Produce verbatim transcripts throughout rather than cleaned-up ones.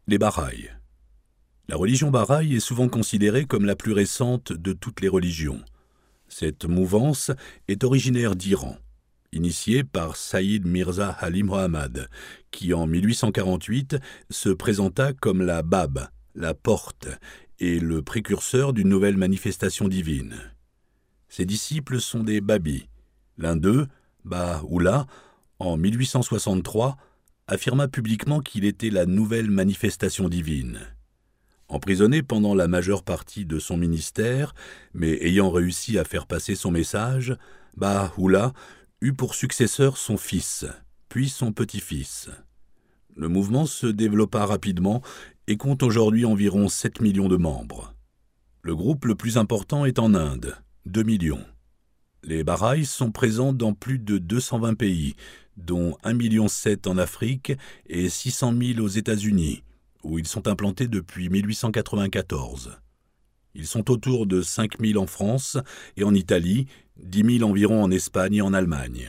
Les Baha'is. La religion Baha'i est souvent considérée comme la plus récente de toutes les religions. Cette mouvance est originaire d'Iran, initiée par Saïd Mirza Ali Mohammad, qui en mille huit cent quarante-huit se présenta comme la Bab, la porte, et le précurseur d'une nouvelle manifestation divine. Ses disciples sont des Babis. L'un d'eux, Baha'u'llah, en mille huit cent soixante-trois, affirma publiquement qu'il était la nouvelle manifestation divine. Emprisonné pendant la majeure partie de son ministère, mais ayant réussi à faire passer son message, Baha'u'llah eut pour successeur son fils, puis son petit-fils. Le mouvement se développa rapidement et compte aujourd'hui environ sept millions de membres. Le groupe le plus important est en Inde, deux millions. Les Baha'is sont présents dans plus de deux cent vingt pays, dont un virgule sept million en Afrique et six cent mille aux États-Unis, où ils sont implantés depuis mille huit cent quatre-vingt-quatorze. Ils sont autour de cinq mille en France et en Italie, dix mille environ en Espagne et en Allemagne.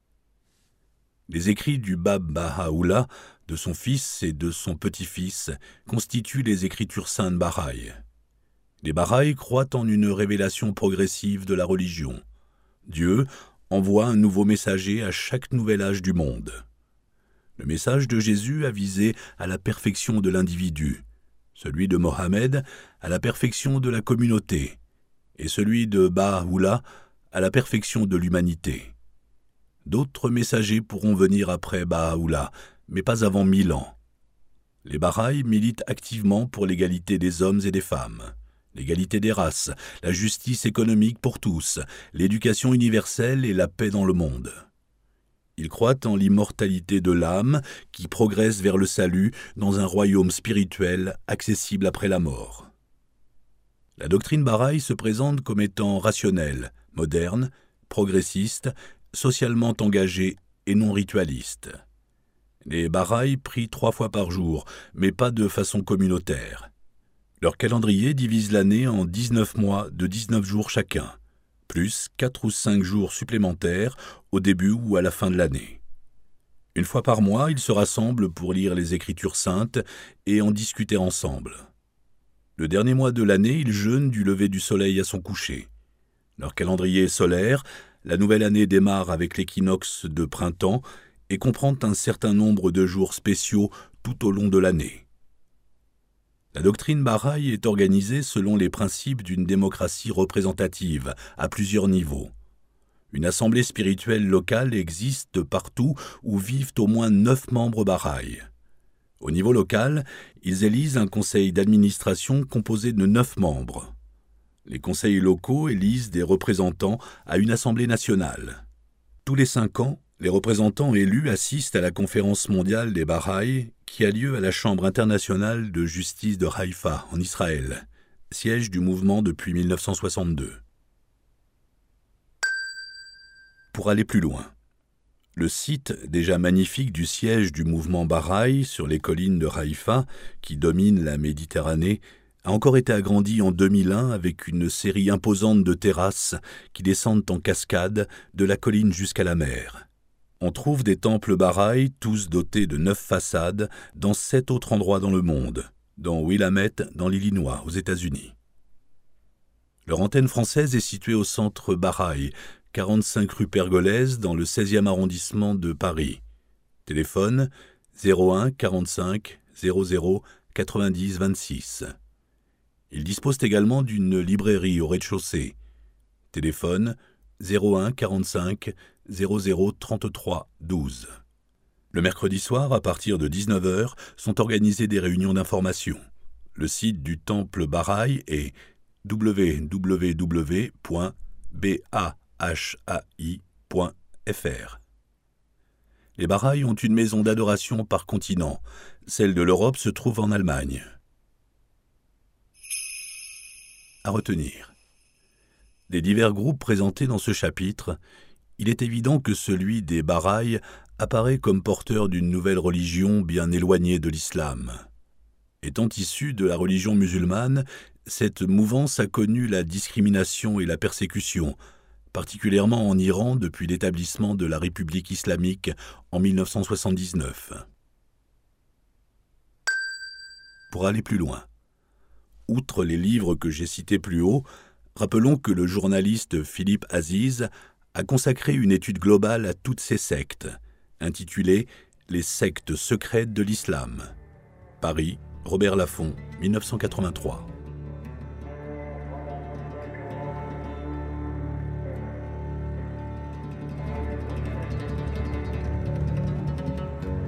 Les écrits du Bab Baha'u'llah, de son fils et de son petit-fils, constituent les écritures saintes Baha'i. Les Baha'i croient en une révélation progressive de la religion. Dieu envoie un nouveau messager à chaque nouvel âge du monde. Le message de Jésus a visé à la perfection de l'individu, celui de Mohammed à la perfection de la communauté, et celui de Baha'u'llah à la perfection de l'humanité. D'autres messagers pourront venir après Baha'u'llah, mais pas avant mille ans. Les Baha'i militent activement pour l'égalité des hommes et des femmes, l'égalité des races, la justice économique pour tous, l'éducation universelle et la paix dans le monde. Ils croient en l'immortalité de l'âme qui progresse vers le salut dans un royaume spirituel accessible après la mort. La doctrine Baha'i se présente comme étant rationnelle, moderne, progressiste, socialement engagée et non ritualiste. Les Baha'i prient trois fois par jour, mais pas de façon communautaire. Leur calendrier divise l'année en dix-neuf mois de dix-neuf jours chacun, plus quatre ou cinq jours supplémentaires au début ou à la fin de l'année. Une fois par mois, ils se rassemblent pour lire les Écritures saintes et en discuter ensemble. Le dernier mois de l'année, ils jeûnent du lever du soleil à son coucher. Leur calendrier est solaire, la nouvelle année démarre avec l'équinoxe de printemps et comprend un certain nombre de jours spéciaux tout au long de l'année. La doctrine Baha'i est organisée selon les principes d'une démocratie représentative à plusieurs niveaux. Une assemblée spirituelle locale existe partout où vivent au moins neuf membres Baha'i. Au niveau local, ils élisent un conseil d'administration composé de neuf membres. Les conseils locaux élisent des représentants à une assemblée nationale. Tous les cinq ans, les représentants élus assistent à la conférence mondiale des Baha'i qui a lieu à la Chambre internationale de justice de Haïfa, en Israël, siège du mouvement depuis mille neuf cent soixante-deux. Pour aller plus loin, le site déjà magnifique du siège du mouvement Baha'i sur les collines de Haïfa, qui domine la Méditerranée, a encore été agrandi en deux mille un avec une série imposante de terrasses qui descendent en cascade de la colline jusqu'à la mer. On trouve des temples Baha'i, tous dotés de neuf façades, dans sept autres endroits dans le monde, dont Willamette dans l'Illinois, aux États-Unis. Leur antenne française est située au centre Baha'i, quarante-cinq rue Pergolèse, dans le seizième arrondissement de Paris. Téléphone zéro un quarante-cinq zéro zéro quatre-vingt-dix vingt-six. Ils disposent également d'une librairie au rez-de-chaussée. Téléphone zéro un quarante-cinq zéro zéro trente-trois douze. Le mercredi soir, à partir de dix-neuf heures, sont organisées des réunions d'information. Le site du temple Baha'i est w w w point bahai point f r. Les Baha'i ont une maison d'adoration par continent. Celle de l'Europe se trouve en Allemagne. À retenir. Des divers groupes présentés dans ce chapitre, il est évident que celui des Baha'i apparaît comme porteur d'une nouvelle religion bien éloignée de l'islam. Étant issue de la religion musulmane, cette mouvance a connu la discrimination et la persécution, particulièrement en Iran depuis l'établissement de la République islamique en mille neuf cent soixante-dix-neuf. pour aller plus loin. Outre les livres que j'ai cités plus haut, rappelons que le journaliste Philippe Aziz a consacré une étude globale à toutes ces sectes, intitulée « Les sectes secrètes de l'islam ». Paris, Robert Laffont, mille neuf cent quatre-vingt-trois.